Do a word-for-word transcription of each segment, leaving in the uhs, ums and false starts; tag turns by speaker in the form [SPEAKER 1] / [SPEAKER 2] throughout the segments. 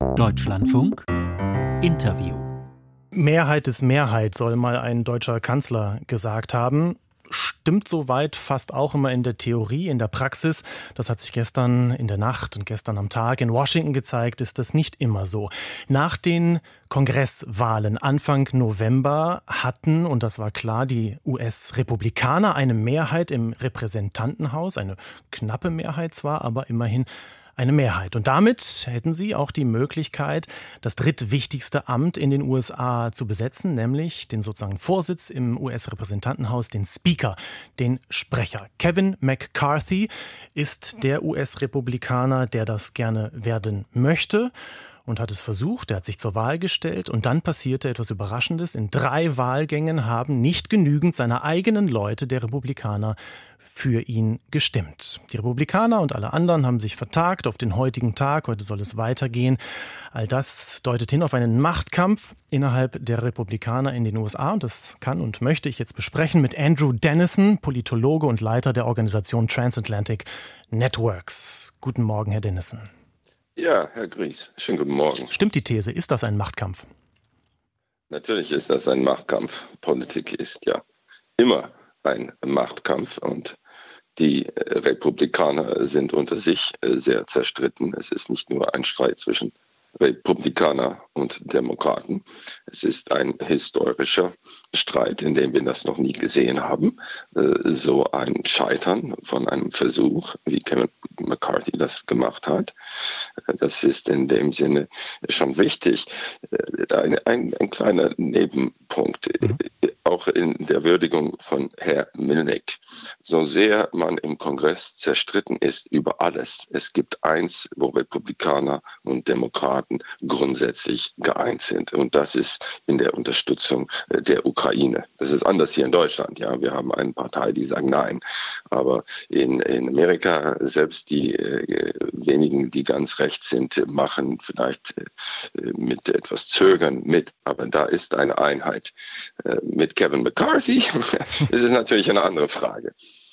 [SPEAKER 1] Deutschlandfunk Interview.
[SPEAKER 2] Mehrheit ist Mehrheit, soll mal ein deutscher Kanzler gesagt haben. Stimmt soweit fast auch immer in der Theorie, in der Praxis. Das hat sich gestern in der Nacht und gestern am Tag in Washington gezeigt, ist das nicht immer so. Nach den Kongresswahlen Anfang November hatten, und das war klar, die U S-Republikaner eine Mehrheit im Repräsentantenhaus, eine knappe Mehrheit zwar, aber immerhin eine Mehrheit. Und damit hätten sie auch die Möglichkeit, das drittwichtigste Amt in den U S A zu besetzen, nämlich den sozusagen Vorsitz im U S-Repräsentantenhaus, den Speaker, den Sprecher. Kevin McCarthy ist der U S-Republikaner, der das gerne werden möchte und hat es versucht. Er hat sich zur Wahl gestellt und dann passierte etwas Überraschendes. In drei Wahlgängen haben nicht genügend seiner eigenen Leute, der Republikaner, für ihn gestimmt. Die Republikaner und alle anderen haben sich vertagt auf den heutigen Tag. Heute soll es weitergehen. All das deutet hin auf einen Machtkampf innerhalb der Republikaner in den U S A. Und das kann und möchte ich jetzt besprechen mit Andrew Dennison, Politologe und Leiter der Organisation Transatlantic Networks. Guten Morgen, Herr Dennison.
[SPEAKER 3] Ja, Herr Gries, schönen guten Morgen.
[SPEAKER 2] Stimmt die These? Ist das ein Machtkampf?
[SPEAKER 3] Natürlich ist das ein Machtkampf. Politik ist ja immer ein Machtkampf und die Republikaner sind unter sich sehr zerstritten. Es ist nicht nur ein Streit zwischen Republikaner und Demokraten. Es ist ein historischer Streit, in dem wir das noch nie gesehen haben. So ein Scheitern von einem Versuch, wie Kevin McCarthy das gemacht hat. Das ist in dem Sinne schon wichtig. Ein, ein, ein kleiner Nebenpunkt, mhm. auch in der Würdigung von Herrn Milnick. So sehr man im Kongress zerstritten ist über alles, es gibt eins, wo Republikaner und Demokraten grundsätzlich geeint sind. Und das ist in der Unterstützung der Ukraine. Das ist anders hier in Deutschland. Ja, wir haben eine Partei, die sagt Nein. Aber in, in Amerika, selbst die äh, wenigen, die ganz rechts sind, machen vielleicht äh, mit etwas Zögern mit. Aber da ist eine Einheit. Äh, mit Kevin McCarthy ist es natürlich eine andere Frage.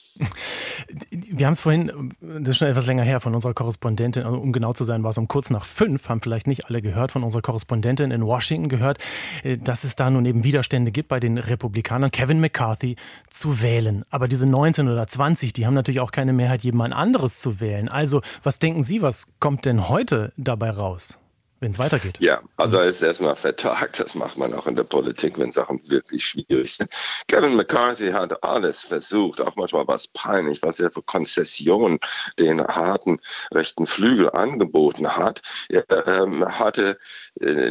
[SPEAKER 2] Wir haben es vorhin, das ist schon etwas länger her, von unserer Korrespondentin, also um genau zu sein, war es um kurz nach fünf, haben vielleicht nicht alle gehört, von unserer Korrespondentin in Washington gehört, dass es da nun eben Widerstände gibt bei den Republikanern, Kevin McCarthy zu wählen. Aber diese neunzehn oder zwanzig, die haben natürlich auch keine Mehrheit, jemand anderes zu wählen. Also, was denken Sie, was kommt denn heute dabei raus, wenn es weitergeht?
[SPEAKER 3] Ja, also er ist erstmal vertagt. Das macht man auch in der Politik, wenn Sachen wirklich schwierig sind. Kevin McCarthy hat alles versucht, auch manchmal war es peinlich, was er für Konzessionen den harten rechten Flügel angeboten hat. Er ähm, hatte äh,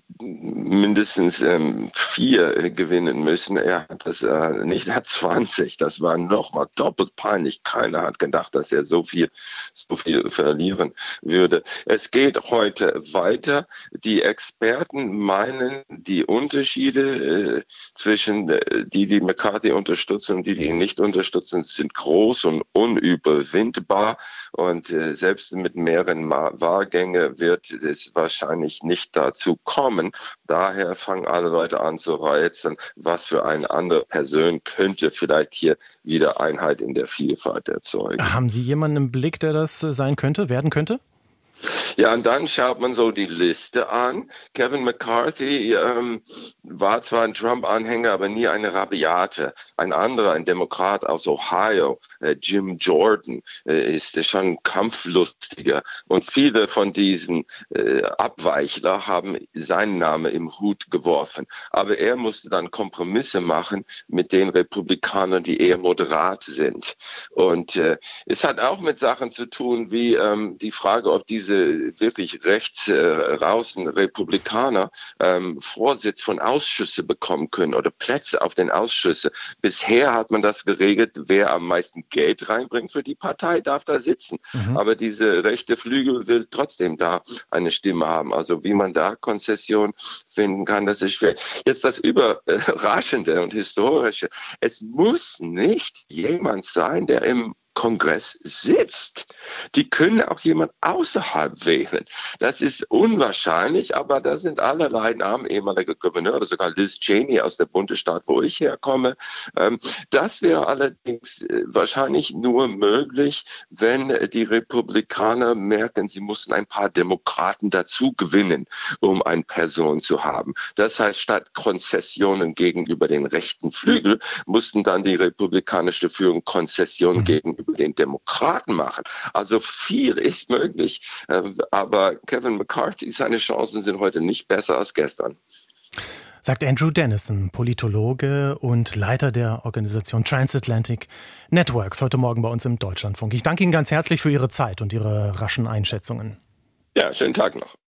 [SPEAKER 3] mindestens ähm, vier gewinnen müssen. Er hat das äh, nicht, er hat zwanzig. Das war nochmal doppelt peinlich. Keiner hat gedacht, dass er so viel, so viel verlieren würde. Es geht heute weiter. Die Experten meinen, die Unterschiede äh, zwischen äh, die, die McCarthy unterstützen und die, die ihn nicht unterstützen, sind groß und unüberwindbar. Und äh, selbst mit mehreren Ma- Wahlgängen wird es wahrscheinlich nicht dazu kommen. Daher fangen alle Leute an zu reizen, was für eine andere Person könnte vielleicht hier wieder Einheit in der Vielfalt erzeugen.
[SPEAKER 2] Haben Sie jemanden im Blick, der das sein könnte, werden könnte?
[SPEAKER 3] Ja, und dann schaut man so die Liste an. Kevin McCarthy ähm, war zwar ein Trump-Anhänger, aber nie eine rabiate. Ein anderer, ein Demokrat aus Ohio, äh, Jim Jordan, äh, ist schon kampflustiger. Und viele von diesen äh, Abweichler haben seinen Namen im Hut geworfen. Aber er musste dann Kompromisse machen mit den Republikanern, die eher moderat sind. Und äh, es hat auch mit Sachen zu tun, wie ähm, die Frage, ob diese wirklich rechts äh, rausen Republikaner ähm, Vorsitz von Ausschüssen bekommen können oder Plätze auf den Ausschüssen. Bisher hat man das geregelt, wer am meisten Geld reinbringt für die Partei, darf da sitzen. Mhm. Aber diese rechte Flügel will trotzdem da eine Stimme haben. Also wie man da Konzession finden kann, das ist schwer. Jetzt das Überraschende und Historische. Es muss nicht jemand sein, der im Kongress sitzt. Die können auch jemand außerhalb wählen. Das ist unwahrscheinlich, aber da sind allerlei Namen, ehemalige Gouverneure, sogar Liz Cheney aus der Bundesstaat, wo ich herkomme. Das wäre allerdings wahrscheinlich nur möglich, wenn die Republikaner merken, sie mussten ein paar Demokraten dazu gewinnen, um eine Person zu haben. Das heißt, statt Konzessionen gegenüber den rechten Flügel, mussten dann die republikanische Führung Konzessionen gegenüber den Demokraten machen. Also viel ist möglich, aber Kevin McCarthy, seine Chancen sind heute nicht besser als gestern.
[SPEAKER 2] Sagt Andrew Dennison, Politologe und Leiter der Organisation Transatlantic Networks, heute Morgen bei uns im Deutschlandfunk. Ich danke Ihnen ganz herzlich für Ihre Zeit und Ihre raschen Einschätzungen.
[SPEAKER 3] Ja, schönen Tag noch.